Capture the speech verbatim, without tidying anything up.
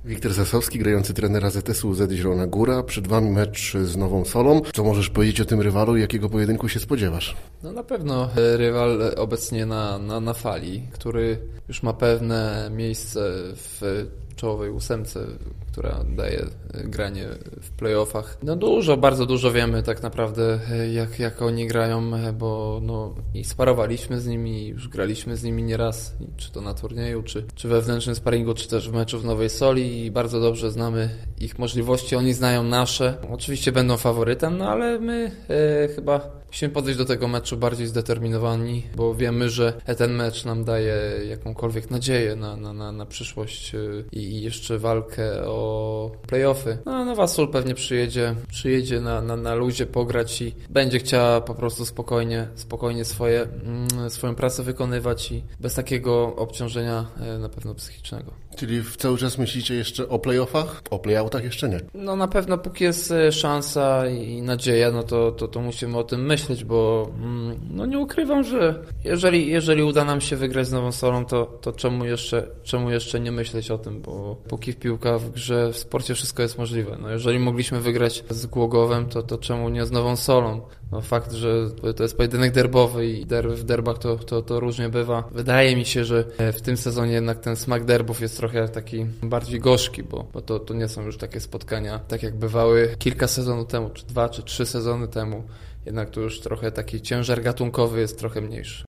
Wiktor Zasowski, grający trenera Z S U Z Zielona Góra. Przed Wami mecz z Nową Solą. Co możesz powiedzieć o tym rywalu i jakiego pojedynku się spodziewasz? No na pewno rywal obecnie na, na, na fali, który już ma pewne miejsce w czołowej ósemce, która daje granie w playoffach. No dużo, bardzo dużo wiemy tak naprawdę, jak, jak oni grają, bo no i sparowaliśmy z nimi, już graliśmy z nimi nieraz, czy to na turnieju, czy, czy wewnętrznym sparingu, czy też w meczu w Nowej Soli i bardzo dobrze znamy ich możliwości, oni znają nasze. Oczywiście będą faworytem, no ale my e, chyba musimy podejść do tego meczu bardziej zdeterminowani, bo wiemy, że ten mecz nam daje jakąkolwiek nadzieję na, na, na, na przyszłość i, i jeszcze walkę o play-offy. No, Nowa Sól pewnie przyjedzie, przyjedzie na, na, na luzie pograć i będzie chciała po prostu spokojnie, spokojnie swoje, mm, swoją pracę wykonywać i bez takiego obciążenia na pewno psychicznego. Czyli cały czas myślicie jeszcze o play-offach? O play-outach jeszcze nie? No na pewno póki jest szansa i nadzieja, no to, to, to musimy o tym myśleć, bo mm, no nie ukrywam, że jeżeli, jeżeli uda nam się wygrać z Nową Solą, to, to czemu jeszcze, czemu jeszcze nie myśleć o tym, bo póki w piłka w grze, w sporcie wszystko jest możliwe. No jeżeli mogliśmy wygrać z Głogowem, to, to czemu nie z Nową Solą? No fakt, że to jest pojedynek derbowy i der, w derbach to, to, to różnie bywa. Wydaje mi się, że w tym sezonie jednak ten smak derbów jest trochę taki bardziej gorzki, bo, bo to, to nie są już takie spotkania, tak jak bywały kilka sezonów temu, czy dwa, czy trzy sezony temu. Jednak tu już trochę taki ciężar gatunkowy jest trochę mniejszy.